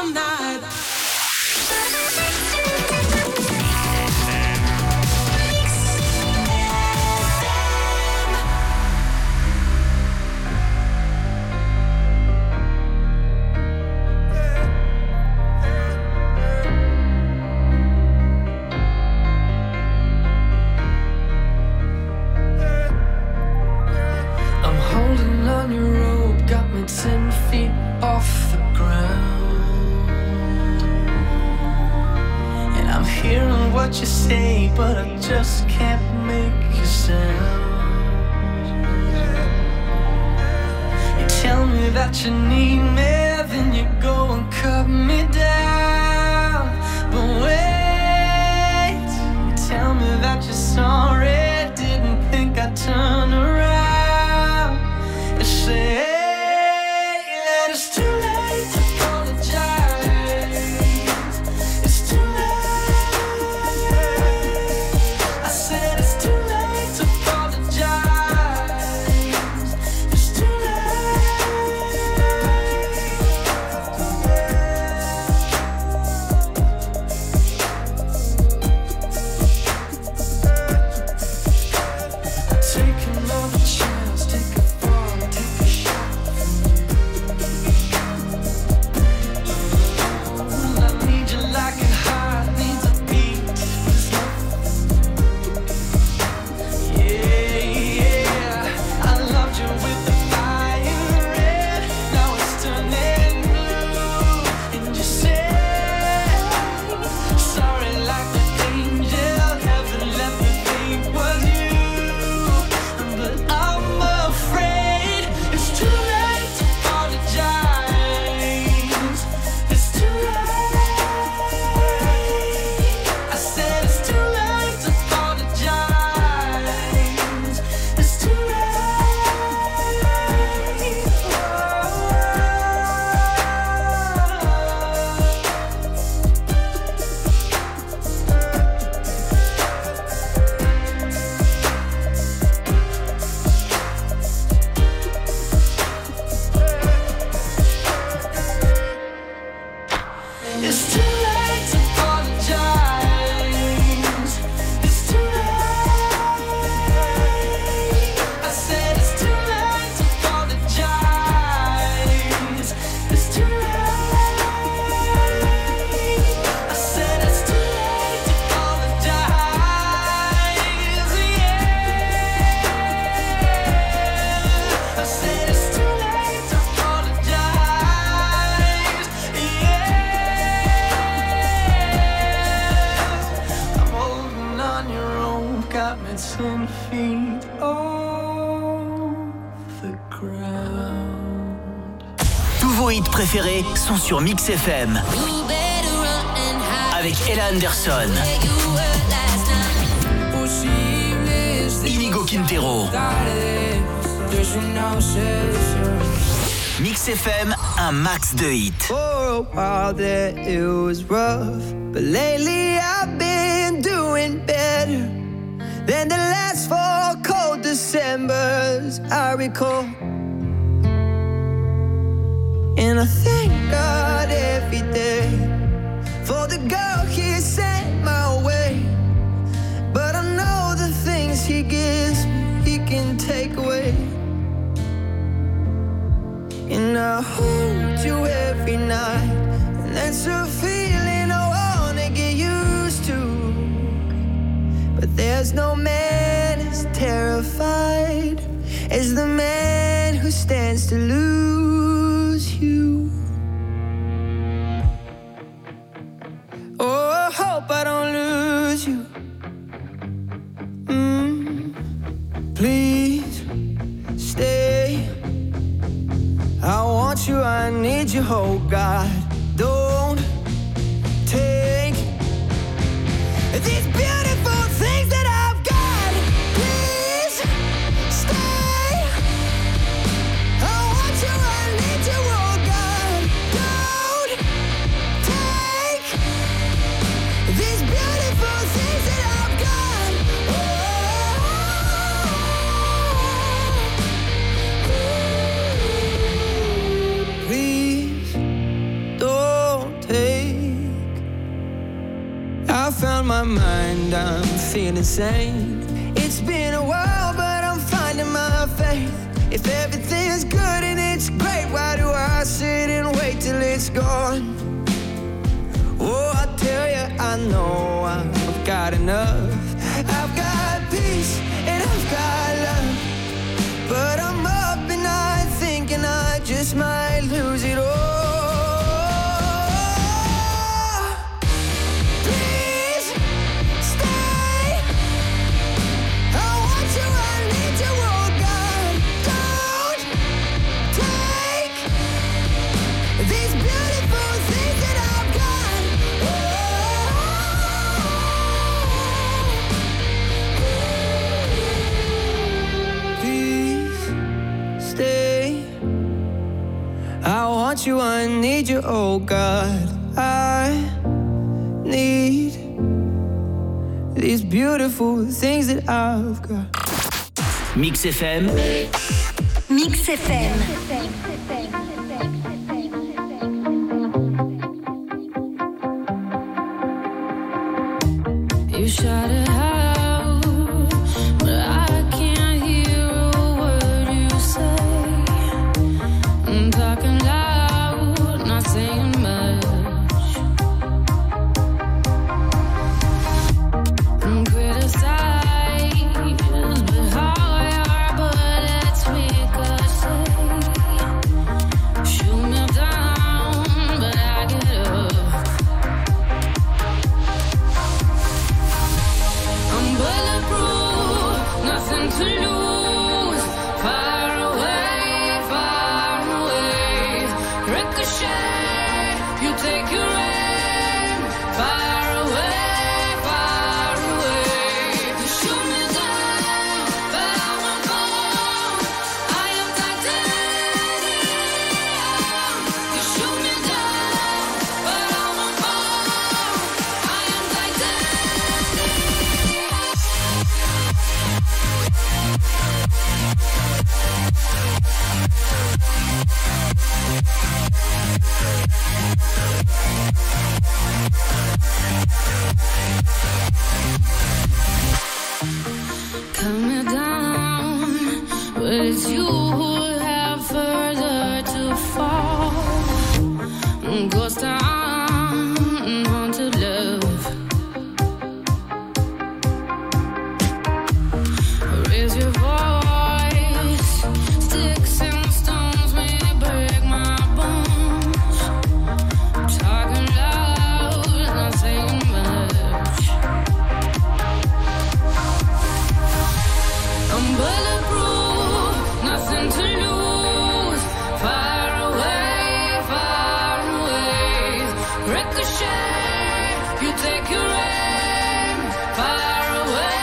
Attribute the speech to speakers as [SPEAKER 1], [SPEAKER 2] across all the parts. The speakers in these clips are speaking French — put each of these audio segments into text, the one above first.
[SPEAKER 1] night.
[SPEAKER 2] I'm holding on your rope, got me 10 feet off the ground. And I'm hearing what you say, but I just can't make a sound. You tell me that you need me, then you go and cut me down. But wait, you tell me that you're sorry, didn't think I'd turn around. You say that it's too late to apologize. It's too late. I said it's too late to apologize. It's too take another chance, take a fall, take a shot from you. I need you like a heart needs a beat. Yeah, I loved you with the fire red. Now it's turning blue. And you say sorry like an angel. Heaven let me think was you. But I'm afraid it's too late to apologize. It's too late. I said it's too late to apologize. It's too late. It's too late to apologize. It's too late. I said it's too late to apologize. It's too late. I said it's too late to apologize. Yeah. I said it's too late to apologize. Yeah. I'm holding on your rope, got me 10 feet off the ground.
[SPEAKER 3] Tous vos hits préférés sont sur Mix FM
[SPEAKER 1] You better run and hide
[SPEAKER 3] avec Ella Anderson,
[SPEAKER 1] where you were last night. Oh, she lives
[SPEAKER 3] Inigo Quintero.
[SPEAKER 1] Does you know she's
[SPEAKER 3] Mix FM, un max de hits.
[SPEAKER 4] For a while there it was rough, but lately I've been doing better than the last 4 cold Decembers I recall. And I thank God every day for the girl He sent my way. But I know the things He gives me, He can take away. And I hold you every night, and that's a feeling I wanna get used to. But there's no man as terrified as the man who stands to lose you. Oh, I hope I don't lose you. Please stay. I want you, I need you, oh God. Don't take these beautiful things that I've got. Please stay. I want you, I need you, oh God. Don't take these beautiful things that found my mind, I'm feeling sane. It's been a while, but I'm finding my faith. If everything's good and it's great, why do I sit and wait till it's gone? Oh, I tell you, I know I've got enough. I've got peace and I've got love, but I'm up and I thinking I just might lose it all. You, I need you, oh God, I need these beautiful things that I've got.
[SPEAKER 3] Mix FM.
[SPEAKER 5] Mix FM.
[SPEAKER 1] You shout it out, but I can't hear a word you say. I'm talking loud, not saying much. I'm criticized, but how your bullets ricochet. Shoot me down, but I get up. I'm bulletproof, nothing to lose. Far away, ricochet, you take your aim. Far away, you shoot me down, but I won't fall. I am titanium. You shoot me down, but I won't fall. I am Come me down, but it's you who have further to fall. Ghost town, haunted love. Raise your voice, sticks and stones may break my bones. Talking loud, not saying much. I'm bulletproof, nothing to lose. Far away, ricochet, you take your aim. Far away,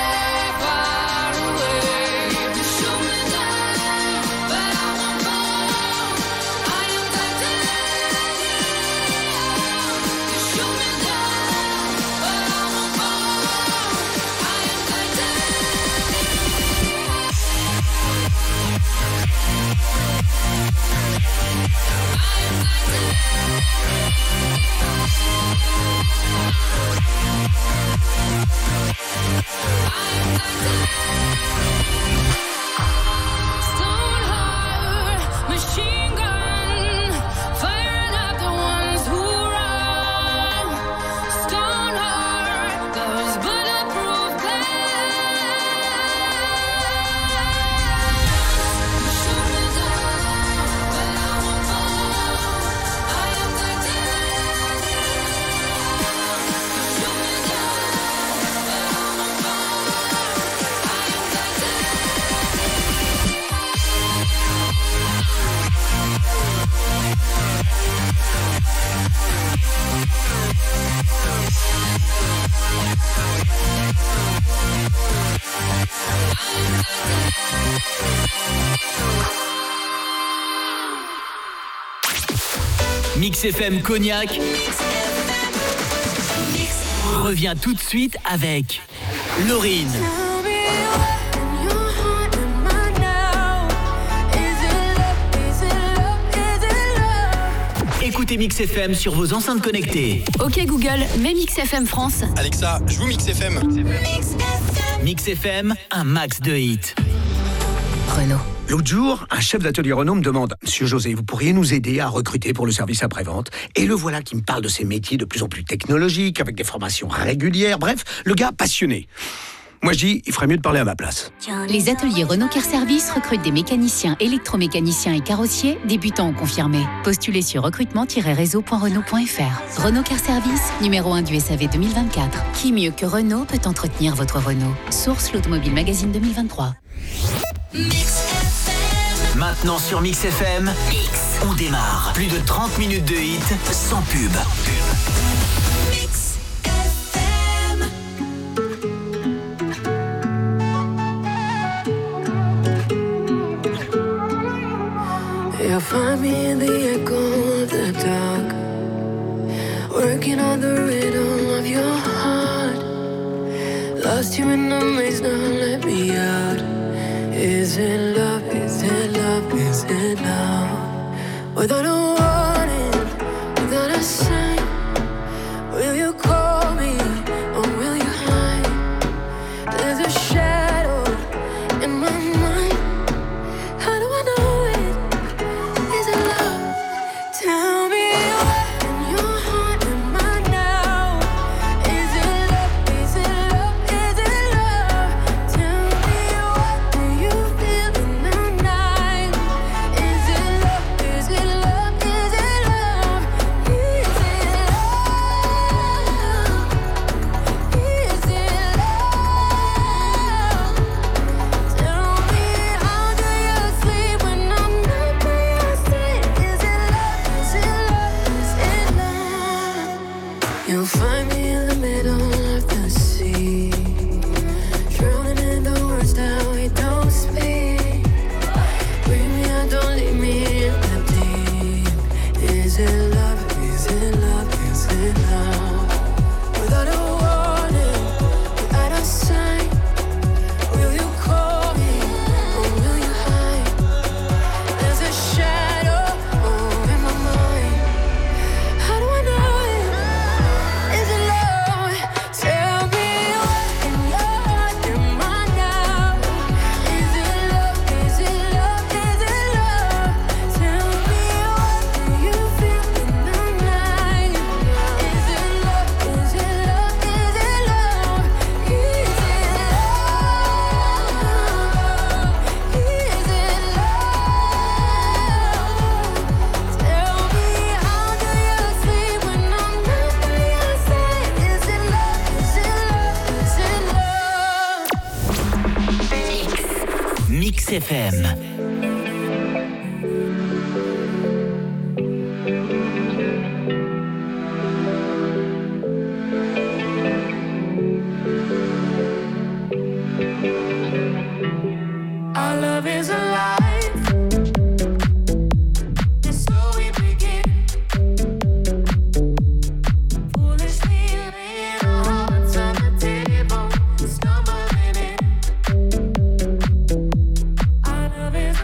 [SPEAKER 1] you shoot me down, but I won't fall. I am titanium. You shoot me down, but I won't fall. I am Stone heart, machine gun, firing at the ones who run. Stone heart, those bulletproof glass. Shoot me down, but I won't fall. I am titanium. Shoot me down, but I won't fall. I am
[SPEAKER 3] Mix FM Cognac revient tout de suite avec Lauryn. Écoutez Mix FM sur vos enceintes connectées.
[SPEAKER 6] Ok Google, mets Mix FM France.
[SPEAKER 7] Alexa, joue Mix FM.
[SPEAKER 3] Mix FM, un max de hits.
[SPEAKER 6] Renault.
[SPEAKER 8] L'autre jour, un chef d'atelier Renault me demande « Monsieur José, vous pourriez nous aider à recruter pour le service après-vente ?» Et le voilà qui me parle de ces métiers de plus en plus technologiques, avec des formations régulières, bref, le gars passionné. Moi je dis, il ferait mieux de parler à ma place.
[SPEAKER 9] Les ateliers Renault Car Service recrutent des mécaniciens, électromécaniciens et carrossiers, débutants ou confirmés. Postulez sur recrutement-réseau.renault.fr. Renault Car Service, numéro 1 du SAV 2024. Qui mieux que Renault peut entretenir votre Renault? Source l'Automobile Magazine 2023.
[SPEAKER 3] Maintenant sur Mix FM, on démarre. Plus de 30 minutes de hits sans pub.
[SPEAKER 1] Mix FM.
[SPEAKER 2] You'll find me in the echo of the dark, working on the rhythm of your heart. Lost you in the maze, now let me out. Is it love, is it love, is it love? Without a warning, without a sign, will you call me or will you hide? There's a shadow in my mind. How do I know it? Is it love? Tell me what in your heart am I now? Is it love? Is it love? Is it love? Tell me what do you feel in the night? Is it love? Is it love? Is it love? Is it love? Is it love? Tell me how do you sleep when I'm not by your side? Is it love? Is it love? Is it love? You'll find me in the middle of the sea, drowning in the words that we don't speak. Bring me out, don't leave me in the deep. Is it love? Is it love? Is it love? Without a warning, without a sign, will you call me or will you hide? There's a shadow in my mind. How do I know it? Is it love? Tell me what in your heart am I now? Is it love? Is it love? Is it love? Tell me what do you feel in the night? Is it love? Is it love? Is it love? Is it love? Is it love? Tell me how do you sleep when I'm not by your side? Is it love? Is it love? Is it love?
[SPEAKER 3] Mix FM.
[SPEAKER 2] Our love is alive, and so we begin. Foolishly laying our hearts on the table, stumbling in. Our love is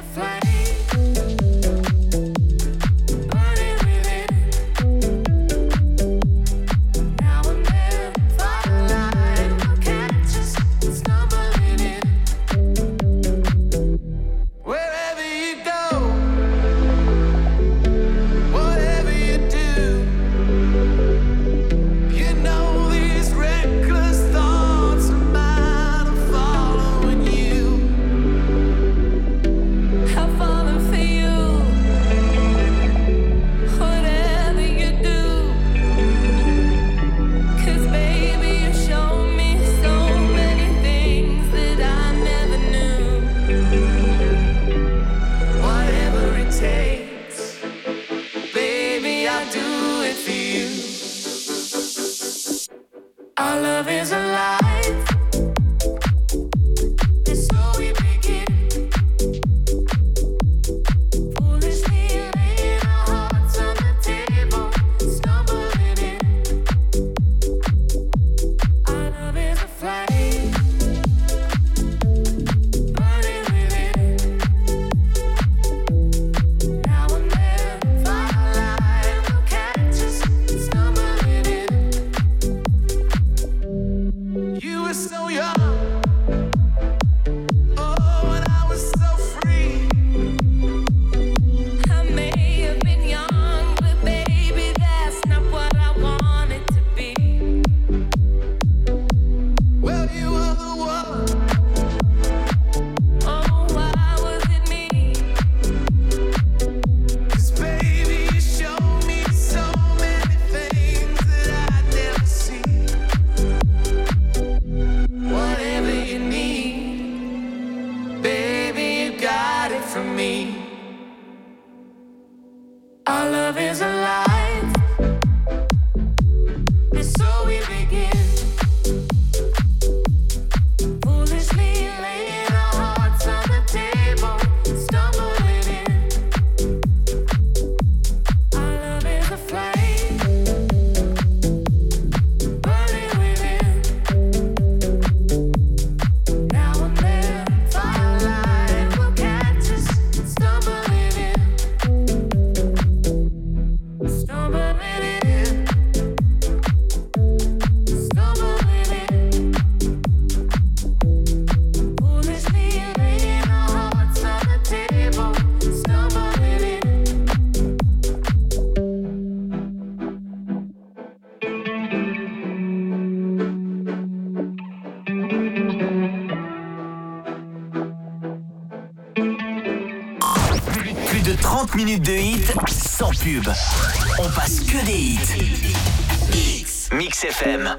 [SPEAKER 3] 30 minutes de hits sans pub. On passe que des hits. Mix FM.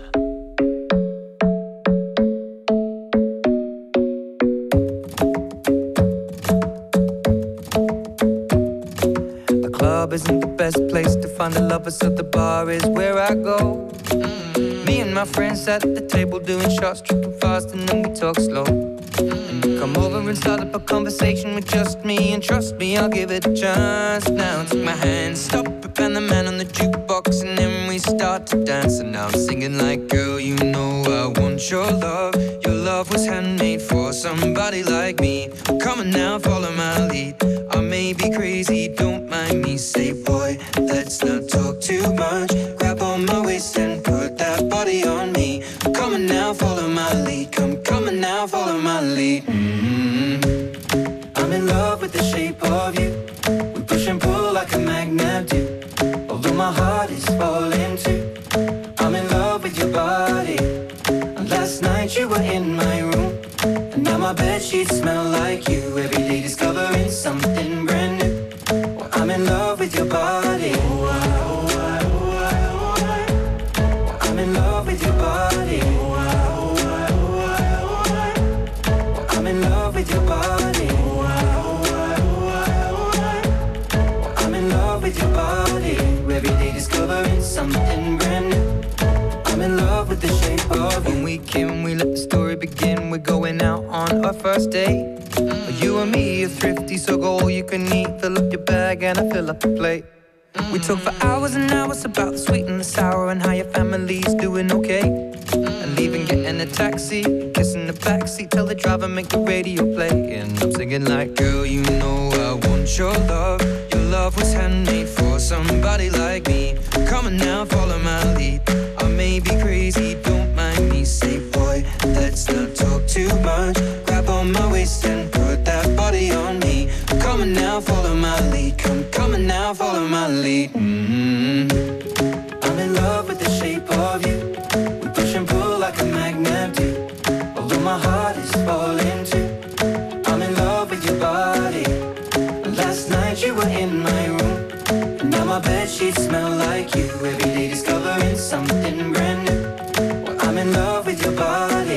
[SPEAKER 2] The club isn't the best place to find the lovers, so the bar is where I go. Me and my friends at the table doing shots, tripping fast, and then we talk slow. And you come over and start up a conversation with just me, and trust me, I'll give it a chance. Now take my hand, stop it, and the man on the jukebox, and then we start to dance. And now I'm singing like, girl, you know I want your love. Your love was handmade for somebody like me. Come on now, follow my lead. I may be crazy, don't mind me. Say, boy, let's not talk too much. Grab on my waist and put that body on me. Come on now, follow my lead. Come on now, follow my lead. I'm in love with the shape of you. We push and pull like a magnet do. Although my heart is falling too. I'm in love with your body. And last night you were in my room, and now my bedsheets smell like you. Every day discovering something brand new. Well, I'm in love with your body. I'm in love with your body. I'm in love with your body. I'm in love with your body. Every day discovering something brand new. I'm in love with the shape of you. When we came, we let the story begin. We're going out on our first date. You and me are thrifty, so go all you can eat. Fill up your bag and I fill up the plate. We talk for hours and hours about the sweet and the sour, and how your family's doing okay. And leaving, getting a taxi, kissing the backseat, tell the driver make the radio play. And I'm singing like, girl, you know I want your love. Your love was handmade for somebody like me. Come on now, follow my lead. I may be crazy, don't mind me. Say, boy, let's not talk too much. Grab on my waist and put that body on me. Come on now, follow my lead. Come on now, follow my lead. I'm in love with the shape of you. We push and pull like a magnet do. Although my heart is falling too. I'm in love with your body. Last night you were in my room, and now my bedsheets smell like you. Every day discovering something brand new. Well, I'm in love with your body.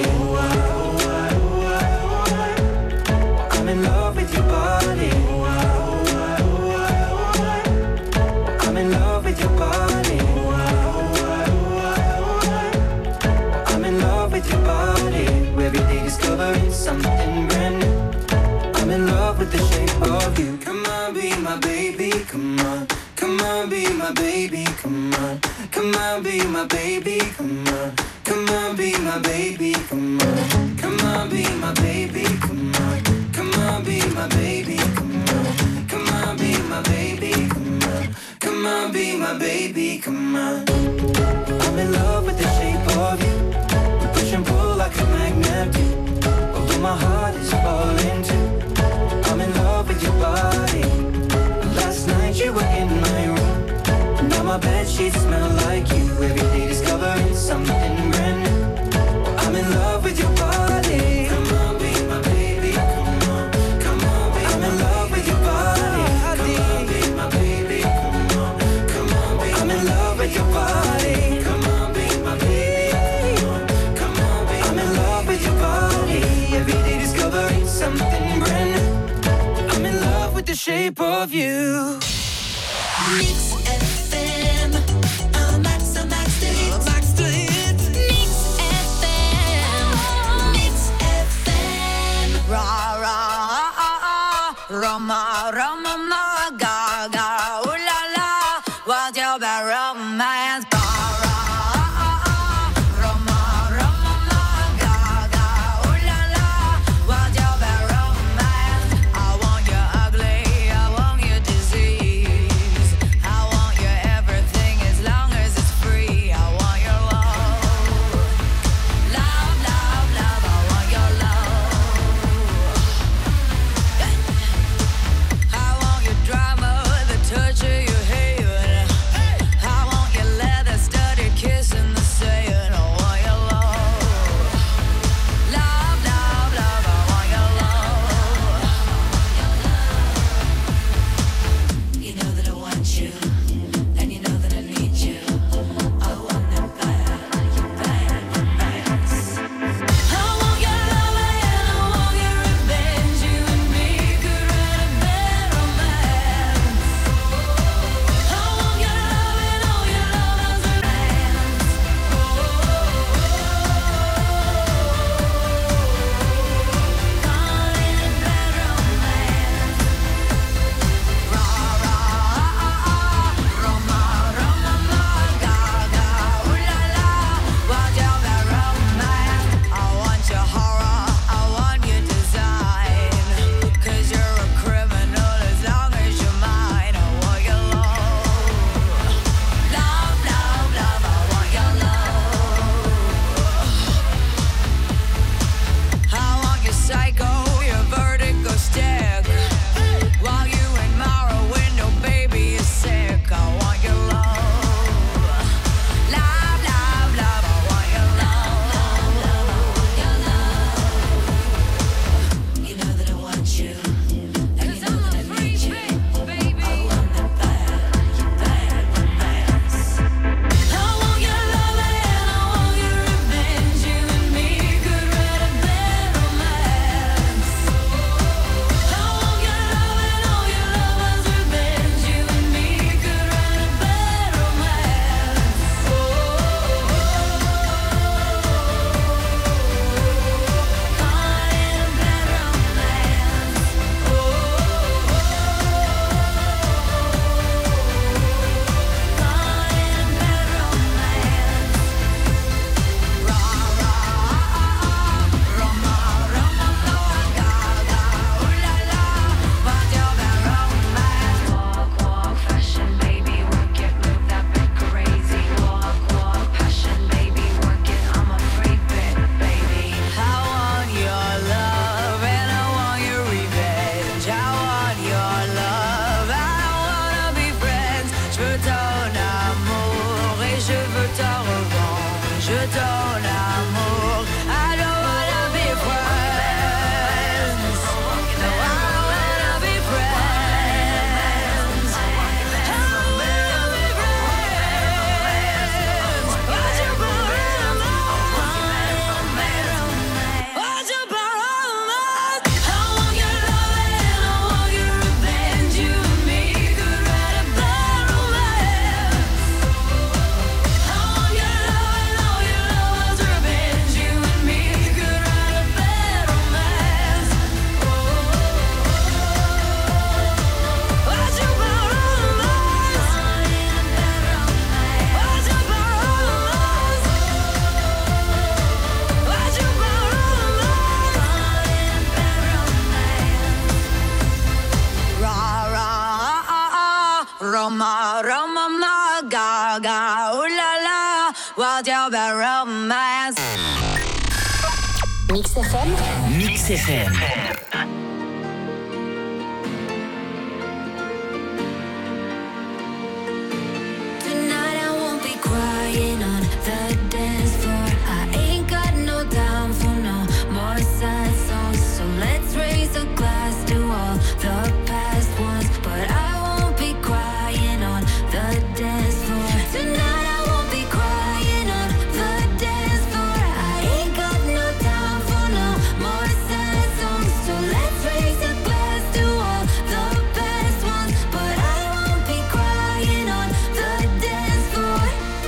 [SPEAKER 2] I'm in love with your body. I'm in love with your body. I'm in love with your body. Every day discovering something brand new. I'm in love with the shape of you. Come on, be my baby, come on. Come on, be my baby, come on. Come on, be my baby, come on. Come on, be my baby, come on. Come on, be my baby, come on. Come on, be my baby, come on. Come on, be my baby, come on. Come on, be my baby, come on. I'm in love with the shape of you. We push and pull like a magnet do. Although my heart is falling too. I'm in love with your body. Last night you were in my room, now my bedsheets smell like you. Every day discovering something brand new. I'm in love with your body. Come on, be my baby, come on. Come on, be I'm in love with your body. Come on, be my baby, come on. Come on, be I'm in love with your body. Come on, be my baby, come on. Come on, be I'm in love with your body. Every day discovering something brand new. I'm in love with the shape of you.
[SPEAKER 1] Mix FM, max the hits.
[SPEAKER 2] Max the hits.
[SPEAKER 1] Mix FM, Mix FM.
[SPEAKER 5] Ra ra Roma Roma ma ga ga ooh la la, what's your bad romance? I je donne l'amour. I don't wanna be friends. No, I don't wanna be friends. I don't wanna be friends. Why'd you borrow mine? Why'd you borrow mine? I want your love and I want your revenge. You and me could write a bad romance. I want your love and all your love's revenge. You and me could write a bad romance. Why'd you borrow mine? Why'd you borrow mine? Why'd you borrow mine? Ra ra Roma Roma ma ga ga ooh la la, what's your bad romance?
[SPEAKER 6] Mix FM.
[SPEAKER 3] Mix FM.
[SPEAKER 5] Tonight I won't be crying on the dance floor. I ain't got no time for no more sad songs. So let's raise a glass to all the past ones. But I won't be crying on the dance floor. Tonight I won't be crying on the dance floor. I ain't got no time for no more sad songs. So let's raise a glass to all the past ones. But I won't be crying on the dance floor.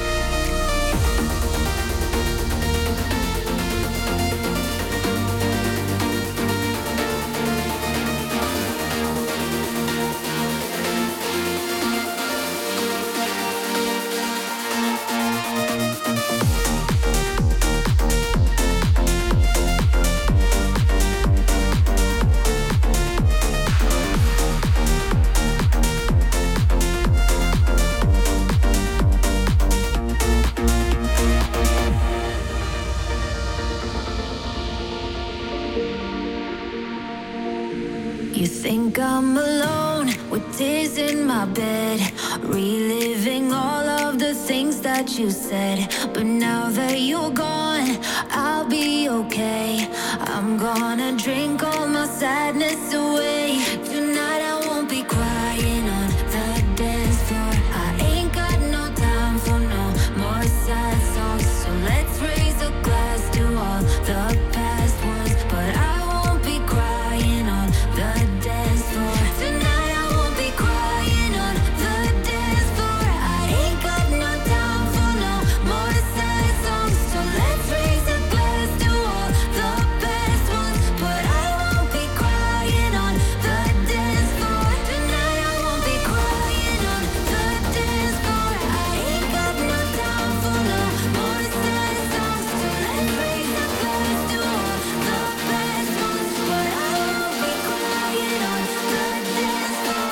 [SPEAKER 5] You think I'm alone with tears in my bed, reliving all of the things that you said. But now that you're gone, I'll be okay. I'm gonna drink all my sadness away. Tonight I won't be crying on the dance floor. I ain't got no time for no more sad songs. So let's raise a glass to all the past ones. But I won't be crying on the dance floor. Tonight I won't be crying on the dance floor. I ain't got no time for no more sad songs. So let's raise a glass to all the best ones. But I won't be crying on the dance floor. Tonight I won't be crying on the dance floor. I ain't got no time for no more sad songs. So let's raise a glass to all the best ones. But I won't be crying on the dance floor.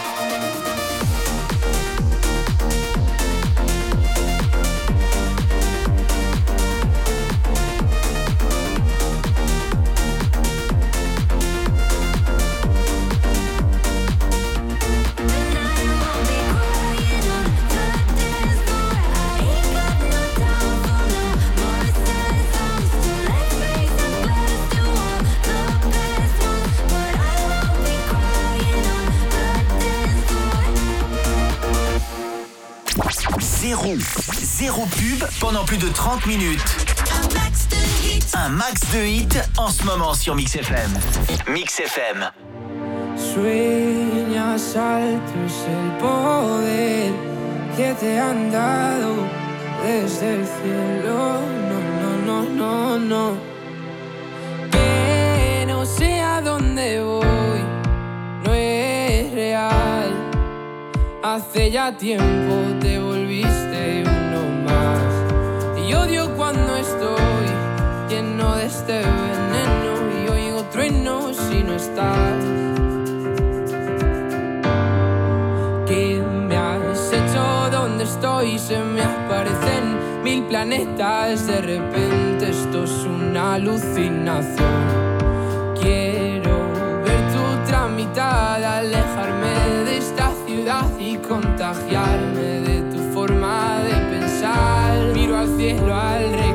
[SPEAKER 3] Zéro pub pendant plus de 30 minutes. Un max de hits en ce moment sur Mix FM. Mix FM.
[SPEAKER 2] Sueñas alto es el poder que te han dado desde el cielo. No, no, no, no, no. Que no sé a dónde voy, no es real. Hace ya tiempo te volviste uno más. Y odio cuando estoy lleno de este veneno y oigo truenos si no estás. ¿Qué me has hecho? ¿Dónde estoy? Se me aparecen 1000 planetas. De repente esto es una alucinación. Quiero ver tu tramitar, alejarme de esta ciudad y contagiarme de tu forma de pensar. Miro al cielo alrededor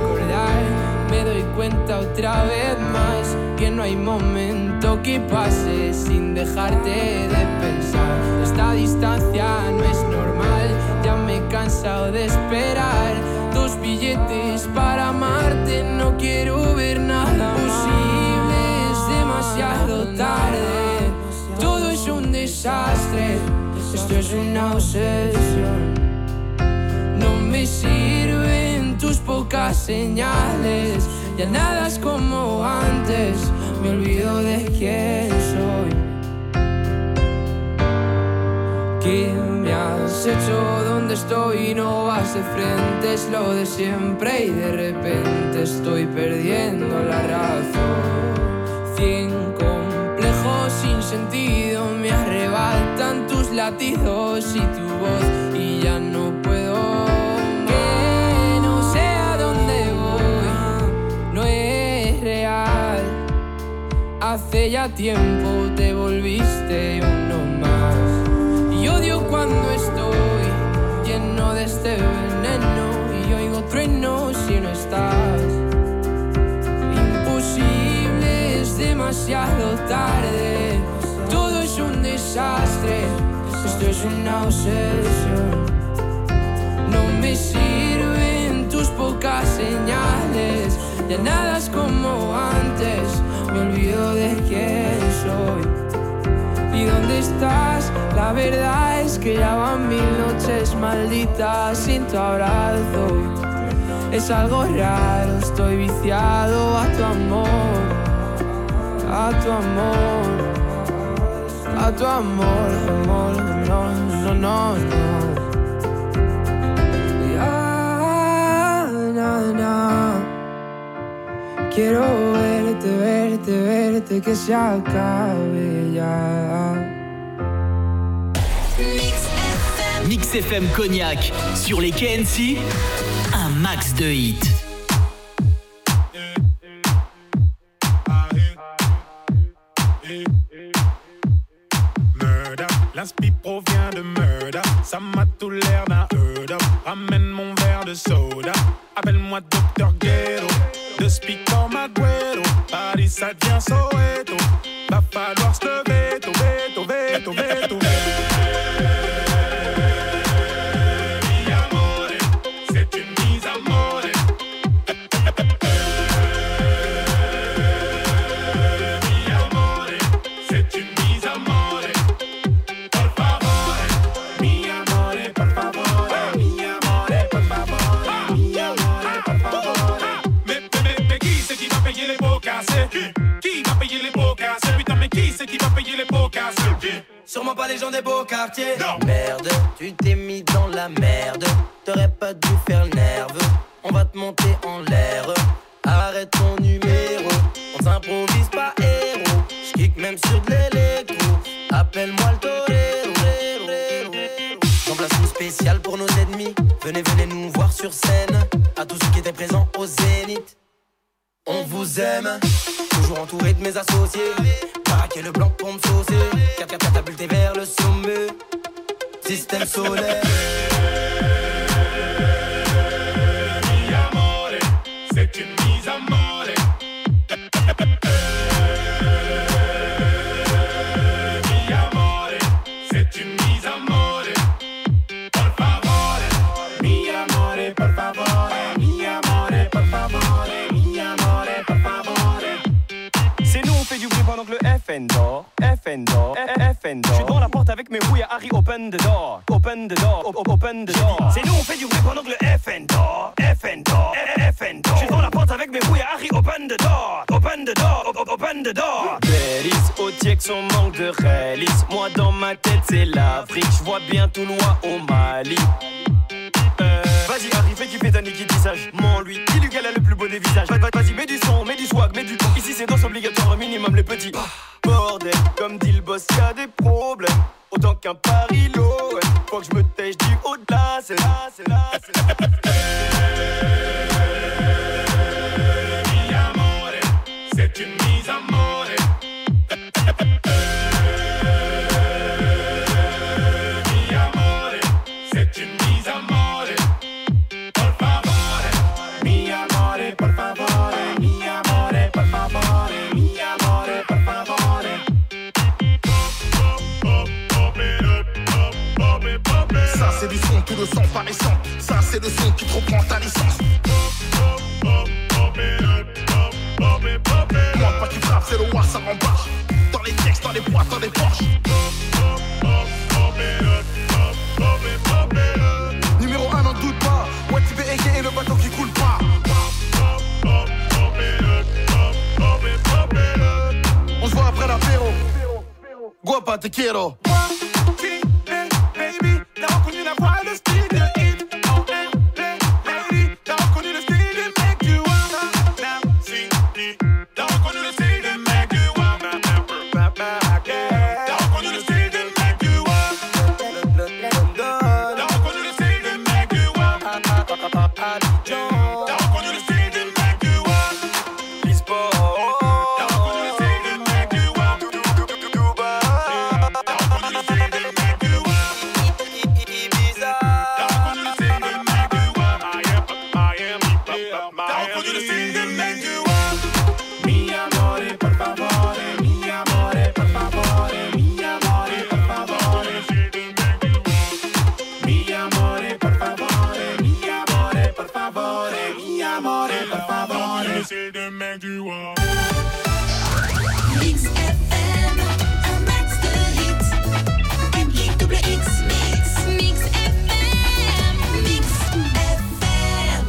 [SPEAKER 2] otra vez más, que no hay momento que pase sin dejarte de pensar. Esta distancia no es normal, ya me he cansado de esperar. 2 billetes para amarte, no quiero ver nada posible, es demasiado tarde. Todo es un desastre, esto es una obsesión. No me sirven tus pocas señales, ya nada es como antes, me olvido de quién soy. ¿Qué me has hecho? ¿Dónde estoy? No vas de frente, es lo de siempre y de repente estoy perdiendo la razón. 100 complejos sin sentido me arrebatan tus latidos y tu voz y ya no puedo. Que no sé a dónde voy, no es real. Hace ya tiempo te volviste uno más. Y odio cuando estoy lleno de este veneno y oigo truenos si no estás. Imposible, es demasiado tarde. Todo es un desastre, esto es una obsesión. No me sirven tus pocas señales, ya nada es como antes, me olvido de quién soy. ¿Y dónde estás? La verdad es que ya van 1000 noches malditas sin tu abrazo. Es algo raro, estoy viciado a tu amor, a tu amor, a tu amor, amor, no, no, no, no. Ya, na, na. Quiero verte, verte, verte, que se acabe ya.
[SPEAKER 3] Mix FM Cognac, sur les KNC, un max de hits.
[SPEAKER 7] Murder, l'inspi provient de murder. Ça m'a tout l'air d'un murder. Ramène mon verre de soda. Appelle-moi Dr. Ghetto. De speak comme Agüero. Paris, ça devient Soweto. Va falloir se lever, veto, veto, veto, veto.
[SPEAKER 10] Sûrement pas les gens des beaux quartiers. Non. Merde, tu t'es mis dans la merde. T'aurais pas dû faire le nerveux. On va te monter en l'air. Arrête ton numéro. On s'improvise pas héros. J'kick même sur de l'électro. Appelle-moi le torero. J'emplace une spéciale pour nos ennemis. Venez, venez nous voir sur scène. À tous ceux qui étaient présents au Zénith. On vous aime. Toujours entouré de mes associés. Baraquer le blanc pour me saucer. Catapulté vers le sommet. Système solaire.
[SPEAKER 7] Mi amore, c'est une mise à mort. Mi amore, c'est une mise à mort. Por favore, mi amore, por favore. Mi amore, por favore. Mi amore, por favore.
[SPEAKER 11] C'est nous, on fait du bruit pendant que le FN dort. FN dort, FN dort. Je suis devant la porte avec mes rouilles à Harry, open the door. Open the door, open the door. C'est nous, on fait du bruit pendant que le FN dort. FN dort, FN dort. Je suis devant la porte avec mes rouilles à Harry, open the door. Open the door, open the door. Bélis, au Tiex, on manque de réalisme. Moi dans ma tête, c'est l'Afrique. Je vois bien tout loin au Mali. Vas-y, Harry, fais kiffer ta Niki Tissage. Lui, dis-lui qu'elle a le plus beau des visages. Vas-y, mets du son, mets du swag, mets du coup. Ici, c'est danse obligatoire, au minimum les petits. Bordel, comme dit le boss, y'a des problèmes. Autant qu'un Paris-Lo. Faut que je me tèche du haut de là, c'est là, c'est là, c'est là.
[SPEAKER 7] Mi amore, c'est une mise à mort. Mi amore, c'est une mise à mort. Por favore, mi amore, por favore. Mi amore,
[SPEAKER 12] convalescent. Ça c'est le son qui te reprend ta licence. Moi pas tu frappes, c'est le war, ça rembarche. Dans les textes, dans les boîtes, dans les Porsche. Numéro 1, n'en doute pas. Ouais, tu veux égay et le bateau qui coule pas. On se voit après l'apéro. Guapa, te quiero. Baby, t'as reconnu la voix, le style de hit. Oh, lady, t'as reconnu le style de mec du wanna. Now, see, t'as reconnu le style de mec du wanna. T'as reconnu le style de mec du wanna. T'as reconnu le style de mec du wanna. T'as reconnu le style de mec du wanna. Lisbonne.
[SPEAKER 1] Mix FM, un max de hits. M-I-X-X, mix. Mix FM, Mix FM.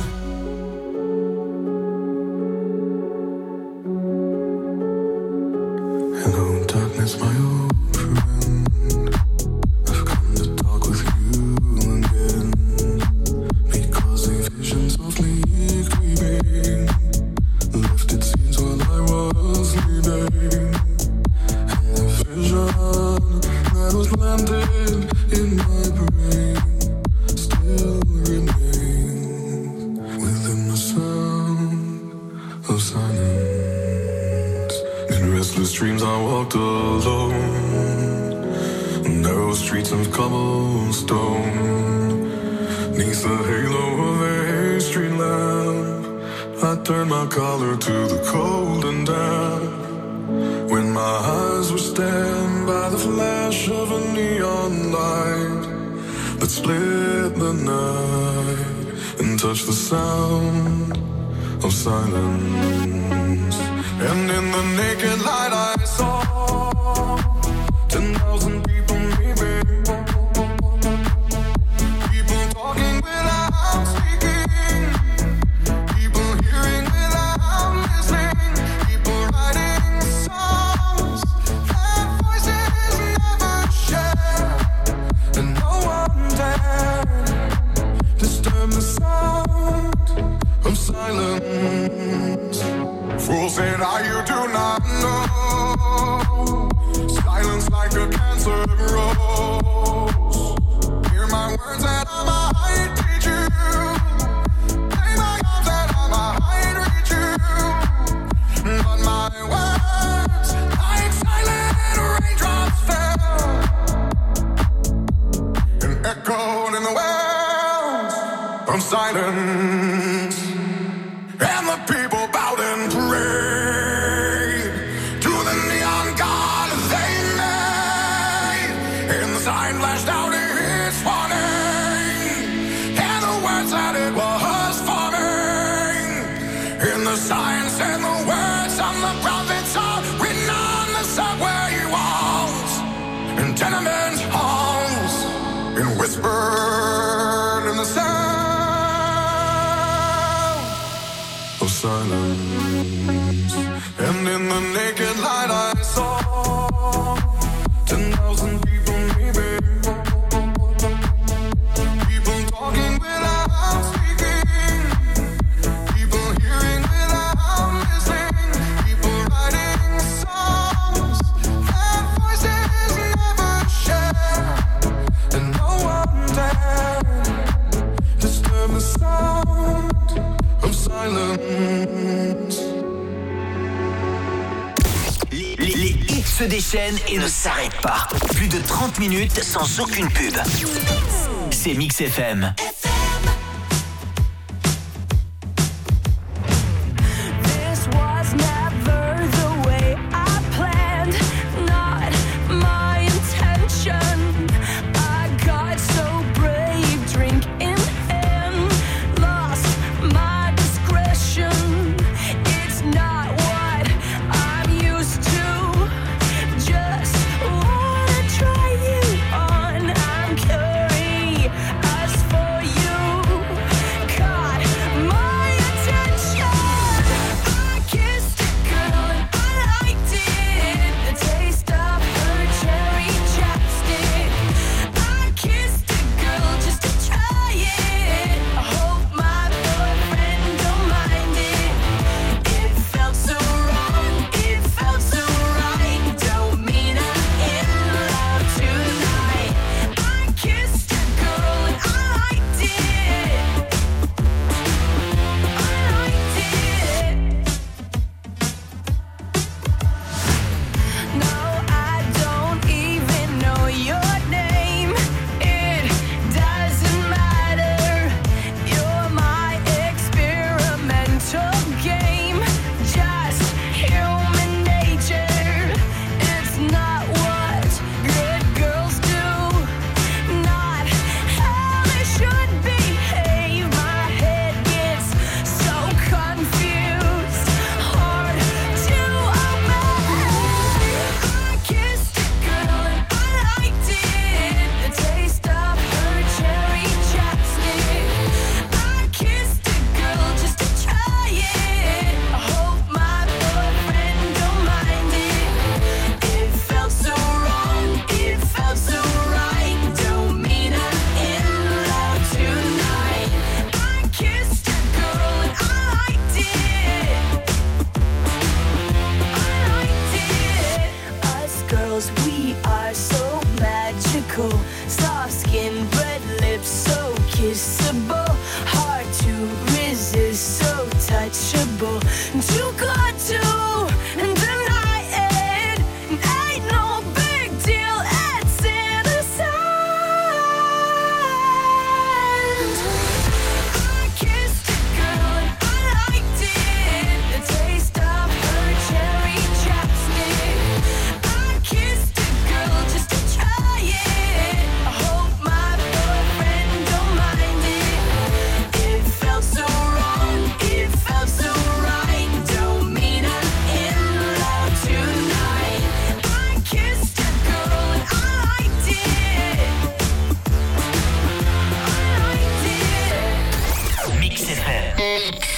[SPEAKER 13] Hello, darkness, my old friend. I've come to talk with you again. Because a vision softly creeping lifted scenes while I was sleeping. And the vision that was planted in my brain still remains within the sound of silence. In restless dreams I walked alone, narrow streets of cobblestone. Neath the halo of a street lamp, I turned my collar to the cold and damp. When my eyes were stabbed by the flash of a neon light that split the night and touched the sound of silence. And in the naked light I saw 10,000 people maybe. People talking without speaking. People hearing without listening. People writing songs that voices never share. And no one dared disturb the sound of silence. Fools say that you do not know. Silence like a cancer grows. Hear my words that I might teach you. Play my arms that I might reach you. But my words, like silent raindrops, fell and echoed in the wells of silence. And the people bowed and prayed to the neon god they made. And the sign flashed out its warning, and the words that it was forming. And the signs and the words of the prophets are written on the subway walls and tenement halls, and whispered in the sound of silence. And in the naked light I saw 10,000 people maybe. People talking without speaking. People hearing without listening. People writing songs that voices never share. And no one dared disturb the sound of silence.
[SPEAKER 3] Les hits se déchaînent et ne s'arrêtent pas. Plus de 30 minutes sans aucune pub. C'est Mix FM.
[SPEAKER 14] This was never the way I planned, not my intention. I got so brave, drink in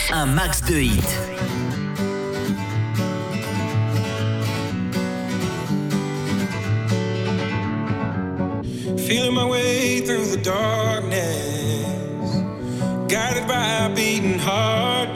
[SPEAKER 3] Un max de hits.
[SPEAKER 15] Feeling my way through the darkness, guided by a beating heart.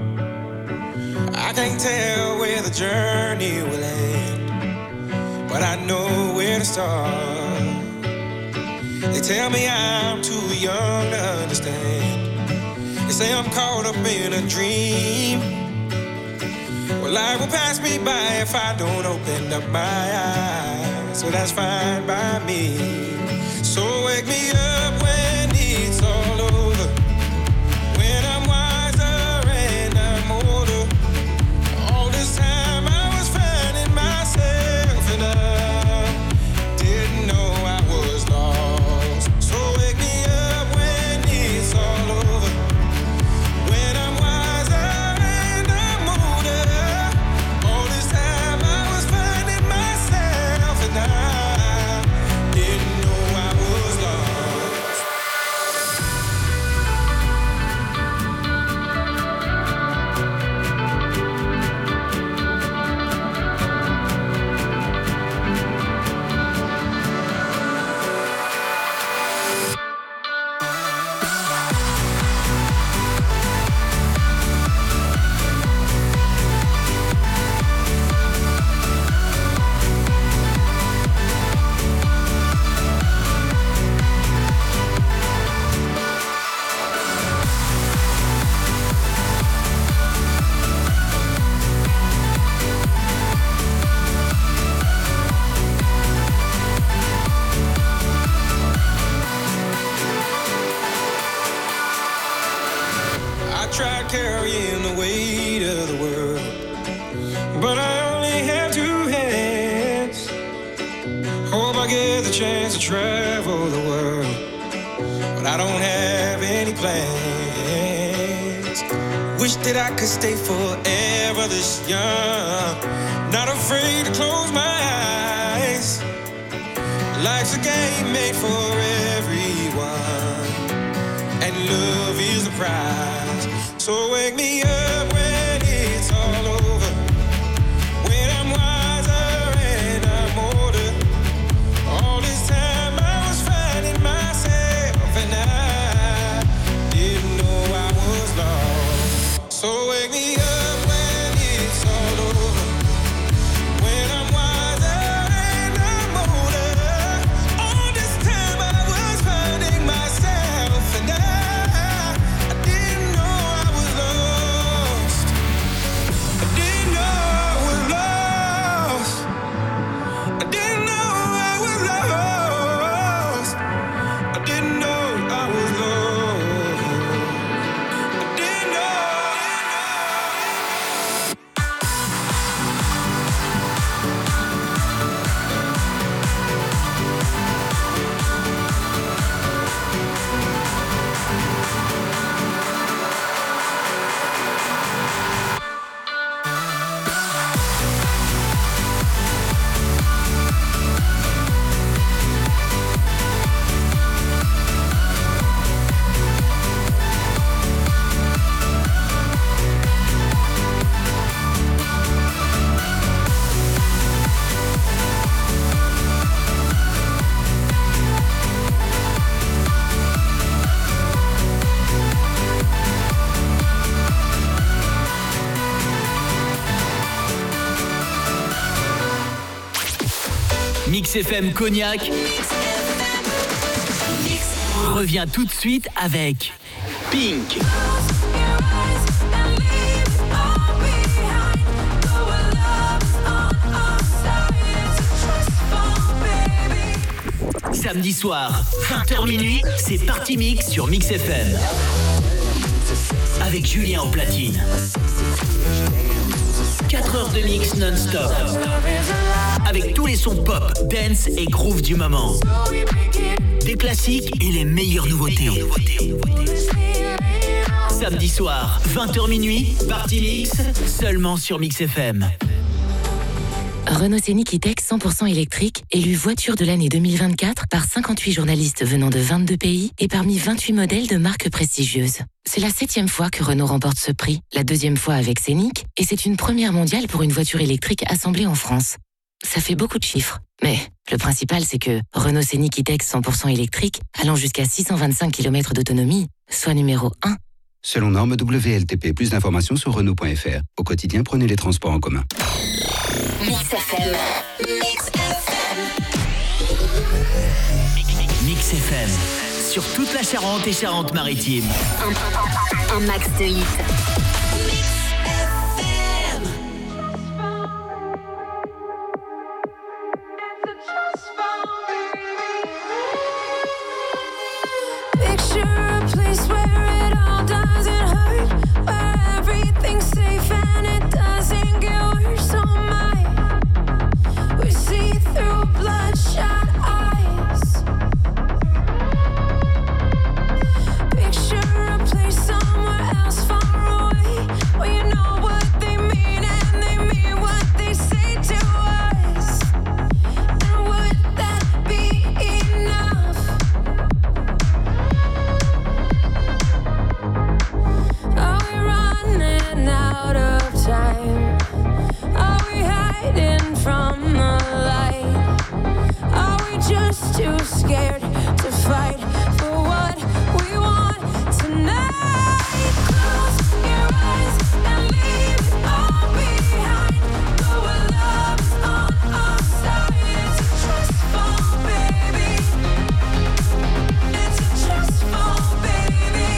[SPEAKER 15] I can't tell where the journey will end, but I know where to start. They tell me I'm too young to understand. They say I'm caught up in a dream. Well, life will pass me by if I don't open up my eyes. So that's fine by me. So wake me up when it's all over, when I'm wiser and I'm older. All this time I was finding myself and I didn't know I was lost. So wake me up when it's all over, when I'm wiser and I'm older. All this time I was finding myself and I didn't know I was lost. I tried carrying the weight of the world, but I only have two hands. Hope I get the chance to travel the world, but I don't have any plans. Wish that I could stay forever this young, not afraid to close my eyes. Life's a game made for everyone, and love is the prize. So wake me up when it's all over, when I'm wiser and I'm older. All this time I was finding myself and I didn't know I was lost. So wake me up when it's all over, when I'm wiser and I'm older. All this time I was finding myself and I didn't know I was lost. I didn't know I was lost. I didn't know I was lost. I didn't know I was lost. I didn't know.
[SPEAKER 3] Mix FM Cognac revient tout de suite avec Pink. Samedi soir, 20h minuit, c'est Party Mix sur Mix FM. Avec Julien au platine. 4 heures de mix non-stop. Avec tous les sons pop, dance et groove du moment. Des classiques et les meilleures nouveautés. Samedi soir, 20h minuit, Party Mix, seulement sur Mix FM.
[SPEAKER 16] Renault Scénic E-Tech 100% électrique, élu voiture de l'année 2024 par 58 journalistes venant de 22 pays et parmi 28 modèles de marques prestigieuses. C'est la 7e fois que Renault remporte ce prix, la 2e fois avec Scénic, et c'est une première mondiale pour une voiture électrique assemblée en France. Ça fait beaucoup de chiffres, mais le principal c'est que Renault Scénic E-Tech 100% électrique, allant jusqu'à 625 km d'autonomie, soit numéro 1.
[SPEAKER 17] Selon norme WLTP, plus d'informations sur Renault.fr. Au quotidien, prenez les transports en commun.
[SPEAKER 6] Mix FM. Mix FM.
[SPEAKER 3] Mix FM, sur toute la Charente et Charente-Maritime.
[SPEAKER 6] Un max de hits.
[SPEAKER 14] Picture a place where it all doesn't hurt, where everything's safe and it doesn't get worse. Oh my, we see through bloodshot eyes. Picture a place somewhere else far away, where you know what they mean and they mean what they say to us. And would that be enough? Are we running out of time? Are we hiding from the light? Are we just too scared to fight for what we want tonight? Close your eyes and leave it all behind. Go where love is on our side. It's a trust fall, baby. It's a trust fall, baby.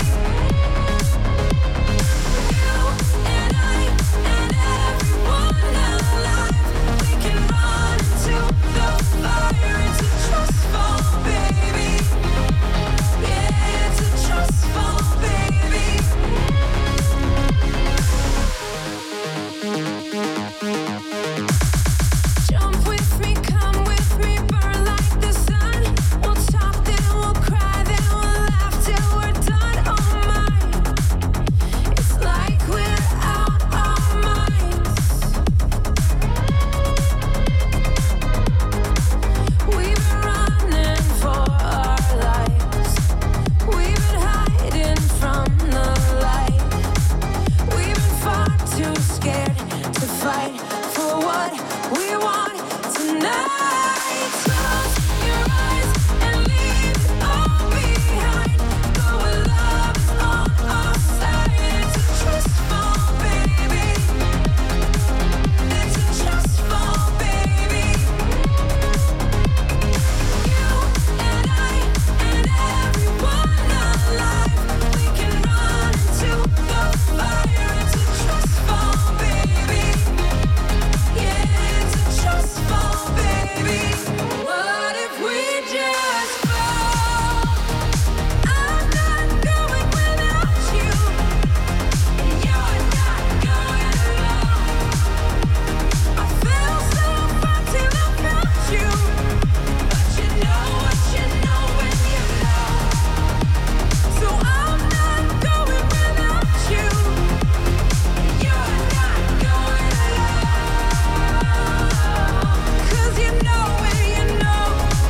[SPEAKER 14] You and I and everyone alive, we can run into the fire. It's a trust fall, baby. Yeah, it's a trust fall, baby. Jump with me, come with me, burn like the sun. We'll talk, then we'll cry, then we'll laugh till we're done. Oh my, it's like we're out our minds. We've been running for our lives. We've been hiding from the light. We've been far too scared to fight for what we want tonight. Close your eyes and leave it all behind. Go where love is on our side. It's a trust fall, baby. It's a trust fall, baby. You and I and everyone alive, we can run into the fire. It's a trust fall, baby. Yeah, it's a trust fall, baby. What if we just fall? I'm not going without you, and you're not going alone. I feel so far till I found you, but you know what you know when you know. So I'm not going without you, and you're not going alone. 'Cause you know when you know.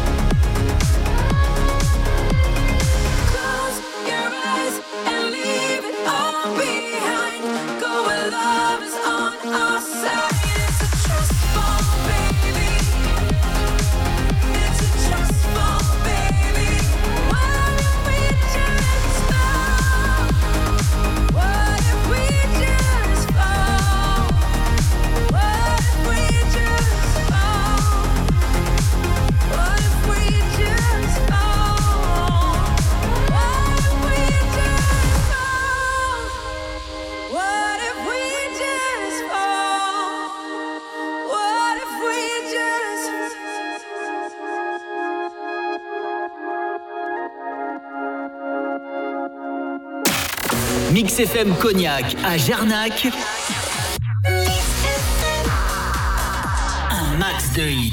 [SPEAKER 14] Close your eyes and leave it all behind. Go where love is on our side. It's a trust fall, baby. It's a trust fall, baby. What if we just fall? What if we just fall? What if we just fall? What if we just fall? What if we just fall? What if we just fall? What if we just
[SPEAKER 3] Mix FM Cognac à Jarnac. Un max de hits.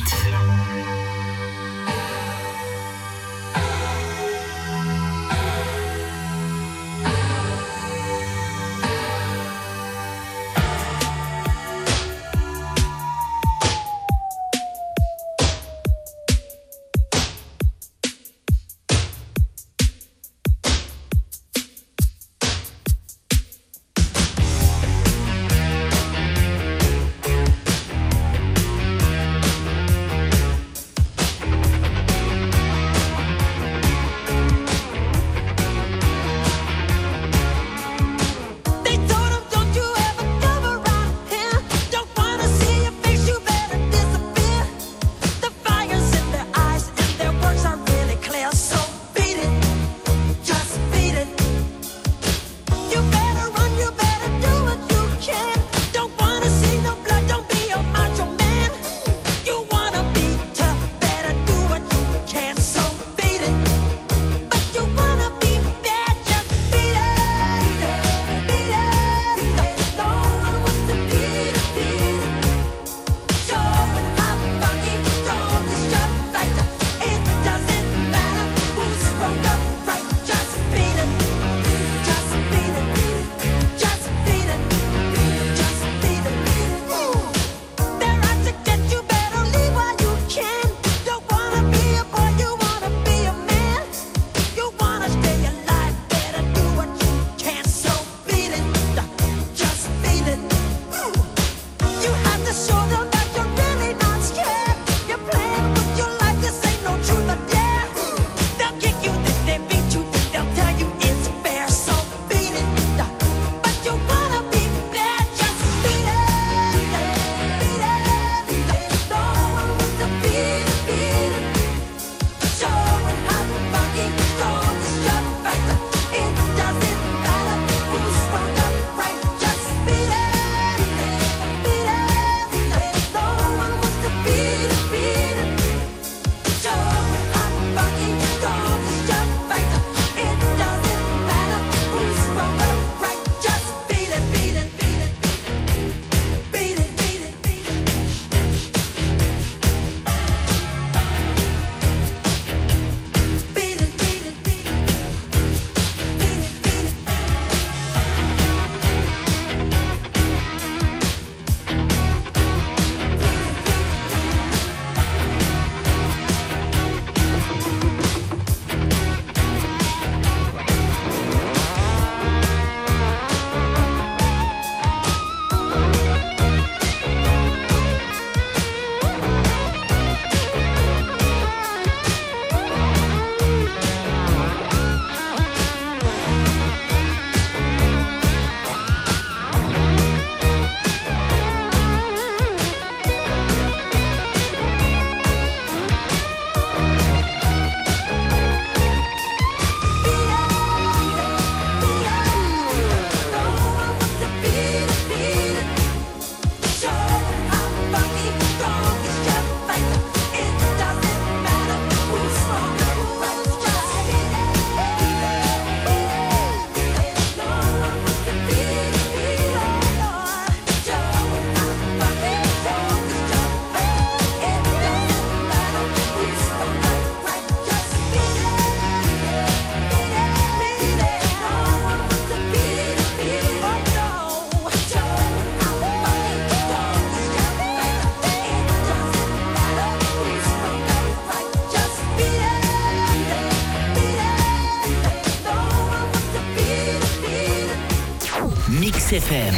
[SPEAKER 3] FM.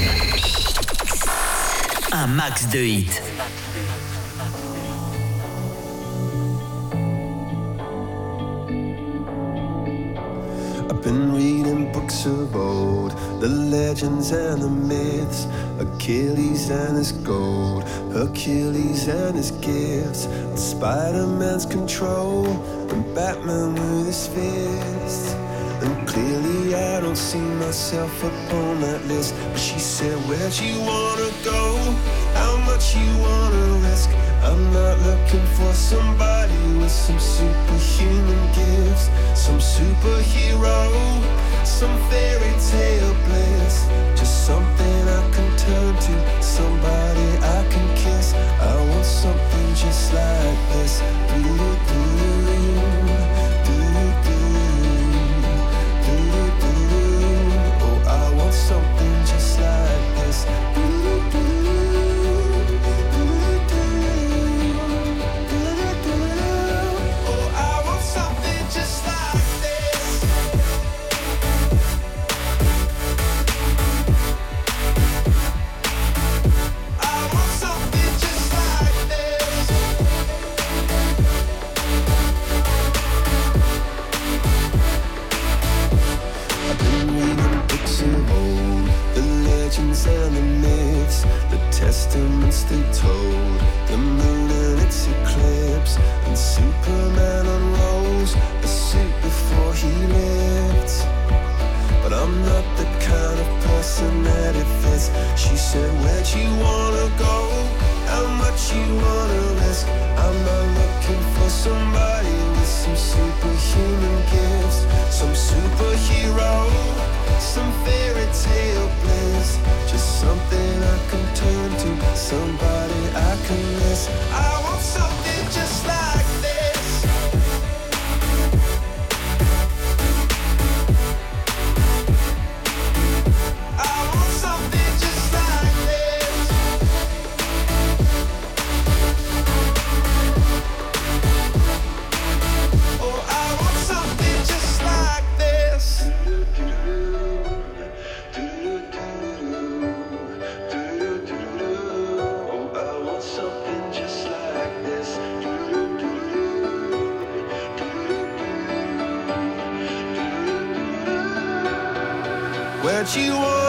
[SPEAKER 3] Un max de hits.
[SPEAKER 18] I've been reading books of old, the legends and the myths, Achilles and his gold, Hercules and his gifts, Spider-Man's control, and Batman with his fists. And clearly I don't see myself upon that list. But she said, where'd you wanna go? How much you wanna risk? I'm not looking for somebody with some superhuman gifts, some superhero, some fairy tale bliss. Just something I can turn to, somebody I can kiss. I want something just like this. Oh, I want something just like this. And the myths, the testaments they told, the moon and its eclipse, and Superman unrolls a suit before he lived. But I'm not the kind of person that it fits. She said, where'd you wanna go? How much you wanna risk? I'm not looking for somebody with some superhuman gifts, some superhero, some fairy tale bliss. Just something I can turn to, somebody I can miss. I want something just like this. I want something just like this. Oh, I want something just like this. Where'd you want